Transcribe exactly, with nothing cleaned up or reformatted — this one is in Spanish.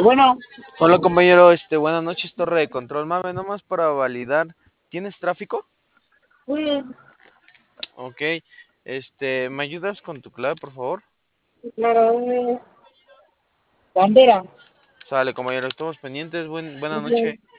Bueno, Hola compañero, este, buenas noches, torre de control. Mave, nomás para validar, ¿tienes tráfico? pues, Ok, este, ¿me ayudas con tu clave, por favor? claro, es bandera. Sale, compañero, estamos pendientes, buen, buena Entonces, noche.